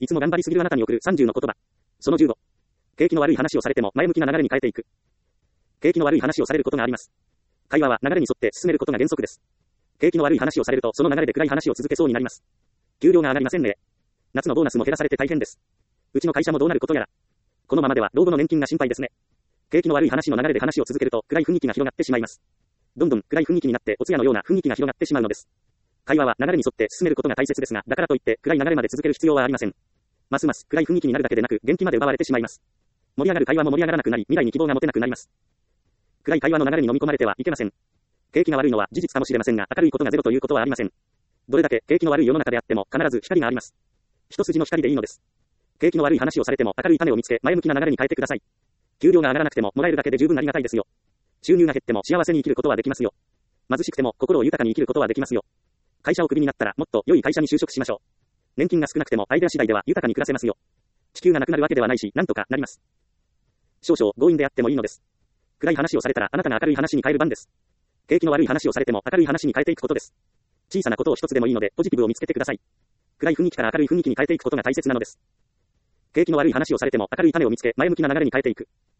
いつも頑張りすぎるあなたに送る30の言葉。その15。景気の悪い話をされても前向きな流れに変えていく。景気の悪い話をされることがあります。会話は流れに沿って進めることが原則です。景気の悪い話をされるとその流れで暗い話を続けそうになります。給料が上がりませんね。夏のボーナスも減らされて大変です。うちの会社もどうなることやら。このままでは老後の年金が心配ですね。景気の悪い話の流れで話を続けると暗い雰囲気が広がってしまいます。どんどん暗い雰囲気になってお通夜のような雰囲気が広がってしまうのです。会話は流れに沿って進めることが大切ですが、だからといって暗い流れまで続ける必要はありません。ますます暗い雰囲気になるだけでなく元気まで奪われてしまいます。盛り上がる会話も盛り上がらなくなり未来に希望が持てなくなります。暗い会話の流れに飲み込まれてはいけません。景気が悪いのは事実かもしれませんが、明るいことがゼロということはありません。どれだけ景気の悪い世の中であっても必ず光があります。一筋の光でいいのです。景気の悪い話をされても明るい種を見つけ前向きな流れに変えてください。給料が上がらなくてももらえるだけで十分ありがたいですよ。収入が減っても幸せに生きることはできますよ。貧しくても心を豊かに生きることはできますよ。会社をクビになったらもっと良い会社に就職しましょう。年金が少なくてもアイデア次第では豊かに暮らせますよ。地球がなくなるわけではないし、なんとかなります。少々強引であってもいいのです。暗い話をされたらあなたが明るい話に変える番です。景気の悪い話をされても明るい話に変えていくことです。小さなことを一つでもいいのでポジティブを見つけてください。暗い雰囲気から明るい雰囲気に変えていくことが大切なのです。景気の悪い話をされても明るい種を見つけ前向きな流れに変えていく。